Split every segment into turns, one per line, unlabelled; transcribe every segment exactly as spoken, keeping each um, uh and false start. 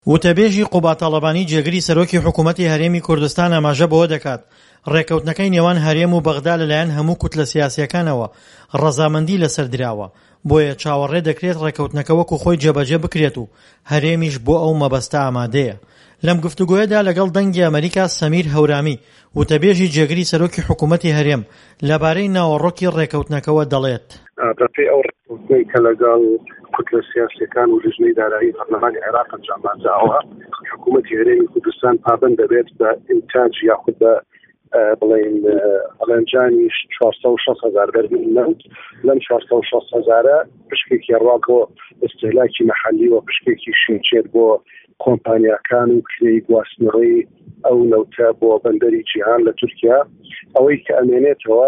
وتەبێژی قوبا تاڵەبانی جێگری سەرۆکی حکوومەتی هەرێمی کوردستان ئاماژە بەوە دەکات ڕێکەوتنەکەی نێوان هەرێم و بەغدا لەلایەن هەموو کوتلە سیاسیەکانەوە ڕەزامەندی لەسەر دراوە، بۆیە چاوەڕێ دەکرێت ڕێکەوتنەکە وەکو خۆی جێبەجێ بکرێت و هەرێمیش بۆ ئەو مەبەستە ئامادەیە. لەم گفتوگۆیەدا لەگەڵ دەنگی ئەمریکا سەمیر هەورامی وتەبێژی جێگری سەرۆکی حکوومەتی هەرێم لەبارەی ناوەڕۆکی ڕێکەوتنەکەەوە دەڵێت.
بەپێی ئەو ڕێکەوتنەی کە لەگەڵ کوتلە سیاسیەکان و لژنەی دارایی پەرلەمانی عێراق ئەنجامدراوە، حکوومەتی هەرێمی کوردستان پابەند دەبێت بە ئینتاج یاخود بە بڵێن هەڵەنجانی چوارسەد و شەست هەزار بەرمیل نەوت. لەم چوارسەد و شەست هەزارە پشکێکی ڕاکۆ ئستهلاکی مەحەلی و پشکێکی شینچێت بۆ کۆمپانیاکان و کرێی گواستنەوەی ئەو نەوتە بۆ بەندەری جیهان لە تورکیا. ئەوەی کە ئەمێنێتەوە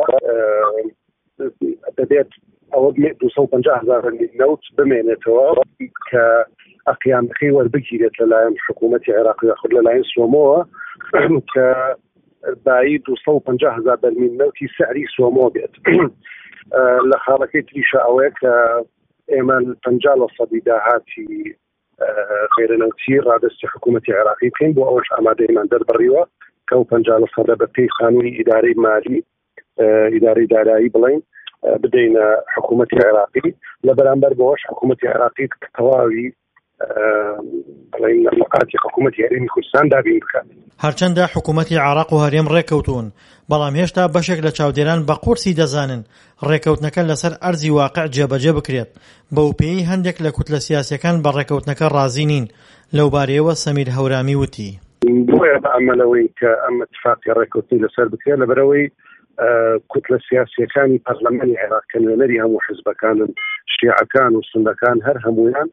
دەبێت ئەوە دووسەد و پەنجا هەزار بەرمیل نەوت بمێنێتەوە کە ئەقیانەکەی وەربگیرێت لەلایەن حکوومەتی عێراق یاخود لەلایەن سۆمۆوە کە بایی دووسەد و پەنجا هەزار بەرمیل نەوتی سعری سۆمۆ بێت. لە خاڵەکەی تریشە ئەوەیە کە ئێمە پەنجا لە سەدی داهاتی خێرەنەوتی ڕادستی حکوومەتی عێراقی بکەین بۆ ئەوش ئامادەیمان دەربڕیوە کە ئەو پەنجا لە سەدە بە پێی قانونی ئیدارەی مالی ئیدارەی دارایی بڵین بدەینە حکوومەتی عێراقی. لە بەرامبەر بەوەش حکوومەتی عێراقی تەواوی بڵین نەفقاتی حکوومەتی هەرێمی کوردستان دابین بکات.
هەرچەندە حکوومەتی عێراق و هەرێم ڕێکەوتون، بەڵام هێشتا بەشێک لە چاودێران بە قورسی دەزانن ڕێکەوتنەکە لەسەر ئەرزی واقع جێبەجێ بکرێت. بەوپێی هەندێک لە کوتلە سیاسیەکان بە ڕێکەوتنەکە ڕازی نین. لەو بارەیەوە سەمیر هەورامی وتی
بۆیە بە ئەمەلەوەی کە ئەم اتفاقی ڕێکەوتنی لەسەر بکرێت لەبەرەوەی کوتلە سیاسیەکانی پەرلەمانی عێراق کە نوێنەری هەموو حیزبەکانن، شیعەکان و سوننەکان هەر هەمویان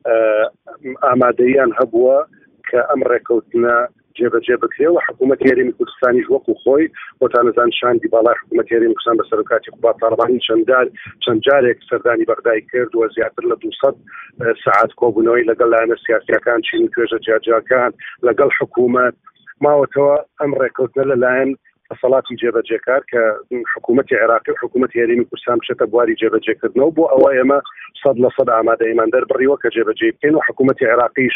ئامادەیان هەبووە کە ئەم ڕێکەوتنە جێبەجێ بکرێت و حکوومەتی هەرێمی کوردستانیش وەکو خۆی بۆتانەزان شاندی باڵای حکوومەتی هەرێمی کوردستان بە سەرۆکاتی قوبا تاڵەبانی چەند جارێک سەردانی بەغدای کرد و زیاتر لە دووسەد سەعات کۆبوونەوەی لەگەڵ لایەنە سیاسیەکان چین و توێژە جیاجاکان لەگەڵ حکوومەت ماوەتەوە ئەم ڕێکەوتنە لەلایەن دەسەڵاتی جێبەجێکار کە حکوومەتی عێراقی و حکوومەتی هەرێمی کوردستان بچێتە بواری جێبەجێکردنەوە بۆ ئەوە ئێمە سەد لە سەد ئامادەیمان دەربڕیوە کە جێبەجێ بکەین و حکوومەتی عێراقیش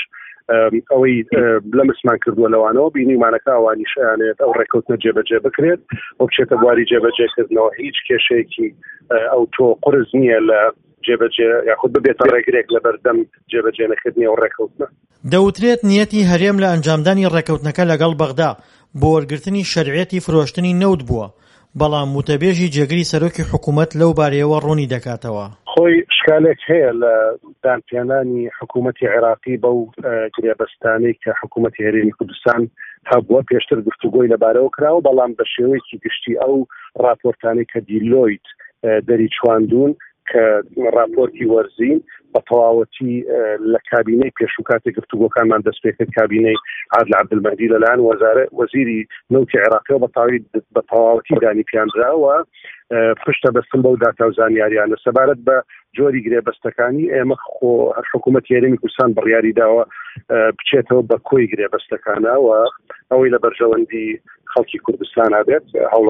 ئەوەی لە مسمان کردووە لەوانەوە بینیمانەکە ئەوانی شایانێت ئەو ڕێکەوتنە جێبەجێ بکرێت و بچێتە بواری جێبەجێکردنەوە. هیچ کێشەیەکی ئەو تۆ قرس نییە لە جێبەجێ یاخود ببێتە ڕێگرێک لە بەردەم جێبەجێ نەکردنی ئەو ڕێکەوتنە.
دەوترێت نیەتی هەرێم لە ئەنجامدانی ڕێکەوتنەکە لەگەڵ بەغدا بۆ وەرگرتنی شەرعیەتی فرۆشتنی نەوت بووە، بەڵام وتەبێژی جێگری سەرۆکی حکوومەت لەو بارەیەوە ڕوونی دەکاتەوە.
خۆی شکالێک هەیە لە دانپێنانی حکوومەتی عێراقی بەو گرێبەستانەی کە حکوومەتی هەرێمی کوردستان هەبووە پێشتر گفتوگۆی لەبارەوە کراوە، بەڵام بە شێوەیەکی گشتی ئەو راپۆرتانەی کە دیلۆیت دەری چواندون کە راپۆرتی وەرزین بە تەواوەتی لە کابینەی پێشوکاتی گفتوگۆکانمان دەست پێ کرد کابینەی عادل عەبدولمەجید لەلایەن وەزیری نەوتی عێراقیەوە بە تەواوەتی دانی پیانراوە پشتە بەستن بەو داتا و زانیاریانە سەبارەت بە جۆری گرێبەستەکانی ئێمە خۆ حکوومەتی هەرێمی کوردستان بڕیاری داوە بچێتەوە بە کۆی گرێبەستەکانەوە ئەوەی لە بەرژەوەندی خەڵکی کوردستان هەبێت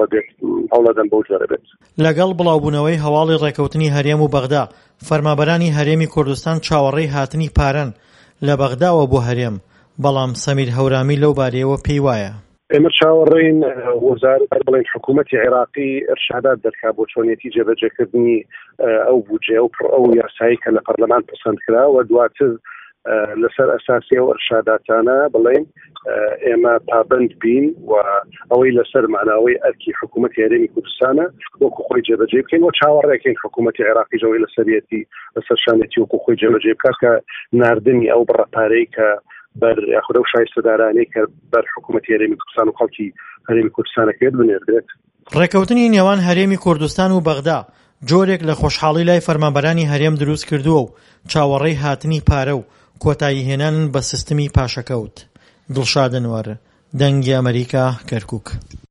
هەوڵەدەن بەو جۆرە بێت.
لەگەڵ بڵاوبوونەوەی هەواڵی ڕێکەوتنی هەرێم و بەغدا، فەرمانبەرانی هەرێمی کوردستان چاوەڕێی هاتنی پارەن لە بەغداوە بۆ هەرێم، بەڵام سەمیر هەورامی لەو بارەیەوە پێی وایە
ئێمە چاوەڕێین وەزارەت بڵین حکوومەتی عێراقی ئەرشادات دەرکا بۆ چۆنیەتی جێبەجێکردنی ئەو بودجێ و ئەو یاسایی کە لە پەرلەمان پەسەند کرا و دواتر لەسەر ئەساسی ئەو ئەرشاداتانە بڵێن ئێمە پابند بین و ئەوەی لەسەر معناوەی ئەرکی حکوومەتی هەرێمی کوردستانە وەکو خۆی جێبەجێ بکەین و چاوەڕێکین حکوومەتی عێراقی ژەوەی لەسەرەتی لەسەر شانێتی وەکو خۆی جێبەجێ بکات کە ناردنی ئەو بڕەپارەی کە بەر یاخود ئەو شایستەدارانەی کە بەر حکوومەتی هەرێمی کوردستان و خەڵکی هەرێمی کوردستانەکەوێت بنێردرێت.
ڕێکەوتنی نێوان هەرێمی کوردستان و بەغدا جۆرێک لە خۆشحاڵی لای فەرمانبەرانی هەرێم دروست کردووە و چاوەڕێی هاتنی پارە و کۆتایی هێنانن بە سیستمی پاشەکەوت. دڵشاد ئەنوەر، دەنگی ئەمریکا، کەرکووک.